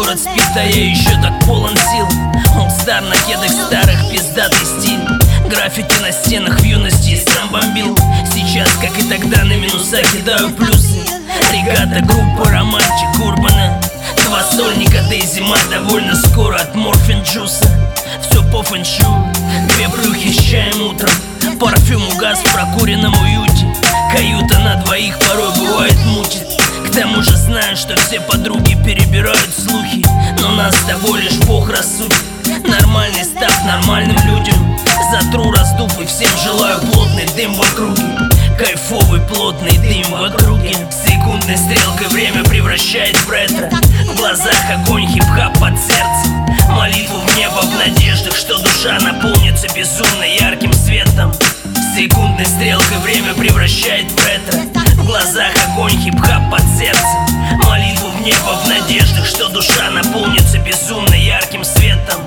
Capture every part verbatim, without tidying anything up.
город спит, а я еще так полон сил. Олдстар на кедах старых, пиздатый стиль. Граффити на стенах в юности сам бомбил. Сейчас, как и тогда, на минуса кидаю плюсы. Регата, группа, романтик, урбана. Два сольника, да и зима довольно скоро от морфин джуса. Все по фэншу, две брюхи с чаем утром. Парфюм угас в прокуренном уюте. Каюта на двоих порой бывает мутит. К тому же знаю, что все подруги перебирают слухи, но нас с тобой лишь Бог рассудит. Нормальный став нормальным людям. Затру раздув и всем желаю плотный дым в округе. Кайфовый плотный дым в округе. Секундной стрелкой время превращает в ретро. В глазах огонь, хип-хап под сердцем. Молитву в небо в надеждах, что душа наполнится безумно ярким светом. Секундной стрелкой время превращает в ретро. В глазах огонь, хип-хап под сердцем. Молитву в небо в надеждах, что душа наполнится безумно ярким светом.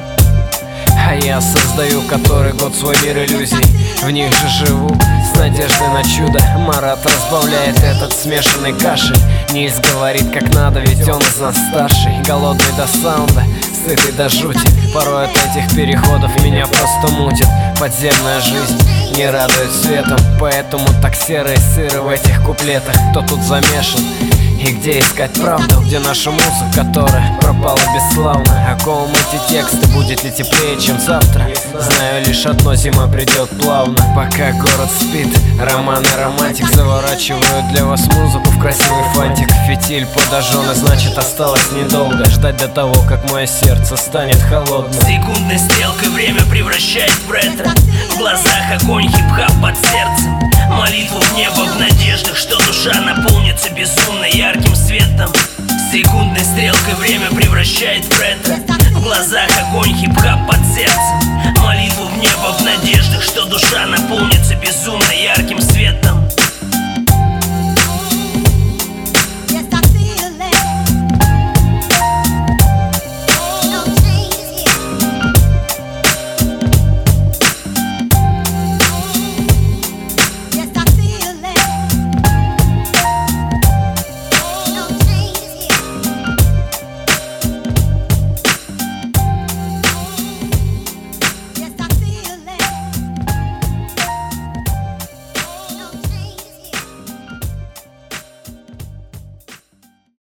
А я создаю который год свой мир иллюзий. В них же живу с надеждой на чудо. Марат разбавляет этот смешанный кашель. Нильс говорит как надо, ведь он из нас старший. Голодный до саунда, сытый до жути. Порой от этих переходов меня просто мутит. Подземная жизнь не радует светом, поэтому так серо и сыро в этих куплетах. Кто тут замешан? И где искать правду, где наша музыка, которая пропала бесславно? О ком эти тексты, будет ли теплее, чем завтра? Знаю лишь одно, зима придет плавно. Пока город спит, роман и романтик заворачивают для вас музыку в красивый фантик. Фитиль подожжен, и значит осталось недолго ждать до того, как мое сердце станет холодным. Секундной стрелкой время превращает в ретро. В глазах огонь, хип-хап под сердцем. Молитву в небо в надеждах, что душа наполнится безумно ярким светом. Секундной стрелкой время превращает в ретро. В глазах огонь, хип-хап под сердцем. Молитву в небо в надеждах, что душа наполнится безумно ярким светом.